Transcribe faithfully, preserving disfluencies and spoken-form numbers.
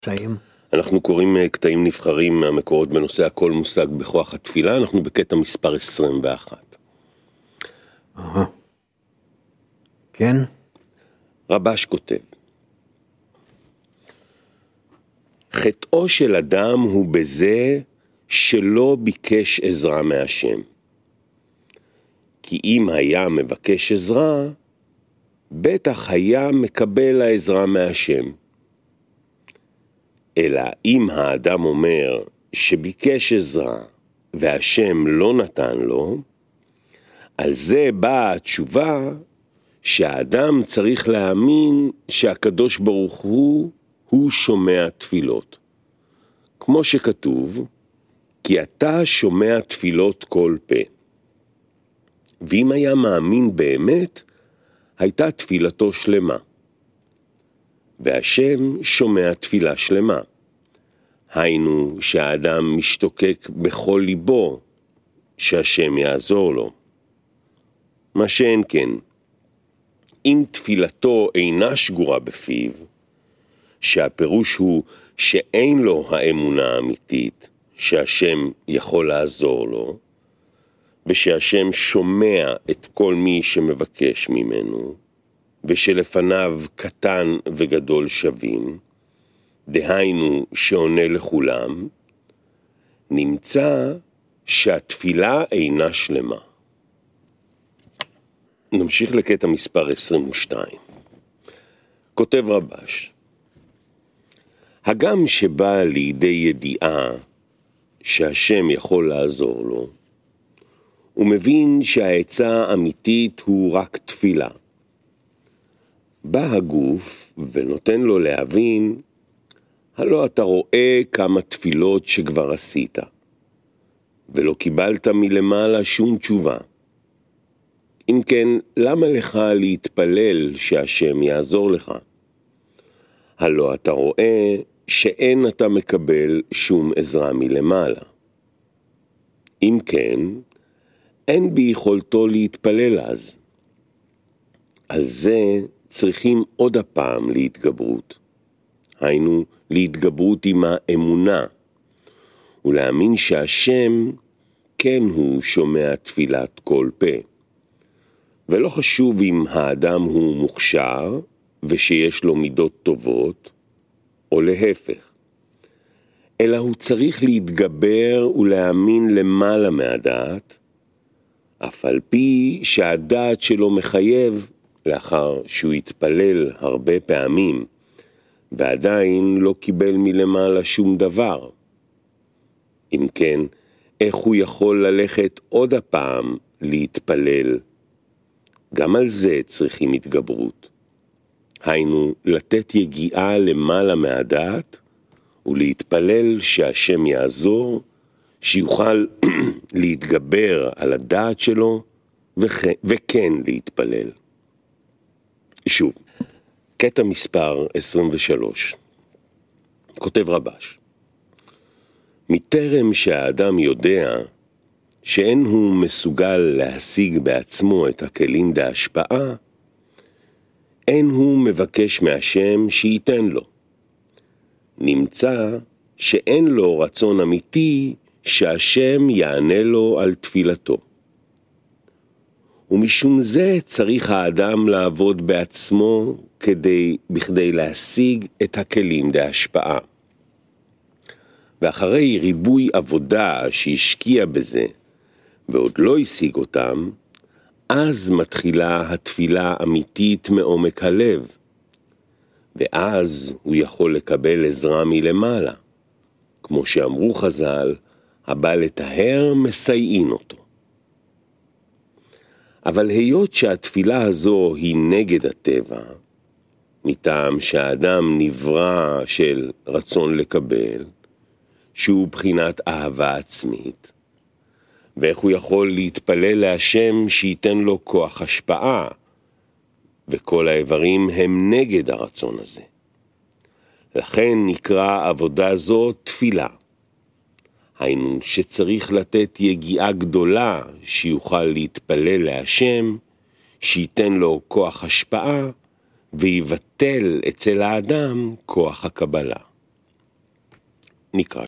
קטעים? אנחנו קוראים קטעים נבחרים מהמקורות בנושא הכל מושג בכוח התפילה. אנחנו בקטע מספר עשרים ואחת. אהה. כן? רבש כותב, חטאו של אדם הוא בזה שלא ביקש עזרה מהשם. כי אם היה מבקש עזרה, בטח היה מקבל העזרה מהשם. אלא אם האדם אומר שביקש עזרה והשם לא נתן לו, על זה באה התשובה שהאדם צריך להאמין שהקדוש ברוך הוא, הוא שומע תפילות. כמו שכתוב, כי אתה שומע תפילות כל פה. ואם היה מאמין באמת, הייתה תפילתו שלמה. והשם שומע תפילה שלמה. היינו שהאדם משתוקק בכל ליבו שהשם יעזור לו. מה שאין כן, אם תפילתו אינה שגורה בפיו, שהפירוש הוא שאין לו האמונה האמיתית שהשם יכול לעזור לו, ושהשם שומע את כל מי שמבקש ממנו, ושלפניו קטן וגדול שווים, דהיינו שעונה לכולם, נמצא שהתפילה אינה שלמה. נמשיך לקטע מספר עשרים ושתיים. כותב רבש, הגם שבא לידי ידיעה שהשם יכול לעזור לו, הוא מבין שהעצה האמיתית הוא רק תפילה. בא הגוף ונותן לו להבין, הלא אתה רואה כמה תפילות שכבר עשית, ולא קיבלת מלמעלה שום תשובה. אם כן, למה לך להתפלל שהשם יעזור לך? הלא אתה רואה שאין אתה מקבל שום עזרה מלמעלה. אם כן, אין ביכולתו להתפלל אז. על זה צריכים עוד הפעם להתגברות. היינו, להתגברות עם האמונה, ולהאמין שהשם כן הוא שומע תפילת כל פה. ולא חשוב אם האדם הוא מוכשר ושיש לו מידות טובות, או להפך. אלא הוא צריך להתגבר ולהאמין למעלה מהדעת, אף על פי שהדעת שלו מחייב, לאחר שהוא התפלל הרבה פעמים, ועדיין לא קיבל מלמעלה שום דבר. אם כן, איך הוא יכול ללכת עוד הפעם להתפלל? גם על זה צריכים התגברות. היינו, לתת יגיעה למעלה מהדעת, ולהתפלל שהשם יעזור, שיוכל להתגבר על הדעת שלו, וכן, וכן להתפלל. שוב, קטע מספר עשרים ושלוש. כותב רבש, מטרם שהאדם יודע שאין הוא מסוגל להשיג בעצמו את הכלים להשפעה, אין הוא מבקש מהשם שייתן לו. נמצא שאין לו רצון אמיתי שהשם יענה לו על תפילתו. ומשום זה צריך האדם לעבוד בעצמו כדי, בכדי להשיג את הכלים להשפעה. ואחרי ריבוי עבודה שהשקיע בזה, ועוד לא השיג אותם, אז מתחילה התפילה האמיתית מעומק הלב, ואז הוא יכול לקבל עזרה מלמעלה. כמו שאמרו חז"ל, הבא לטהר מסייעין אותו. אבל היות שהתפילה הזו היא נגד הטבע, מטעם שהאדם נברא של רצון לקבל, שהוא בחינת אהבה עצמית, ואיך הוא יכול להתפלל להשם שייתן לו כוח השפעה, וכל האיברים הם נגד הרצון הזה. לכן נקרא עבודה זו תפילה. היינו שצריך לתת יגיעה גדולה שיוכל להתפלל להשם, שייתן לו כוח השפעה, ויבטל אצל האדם כוח הקבלה. נקרא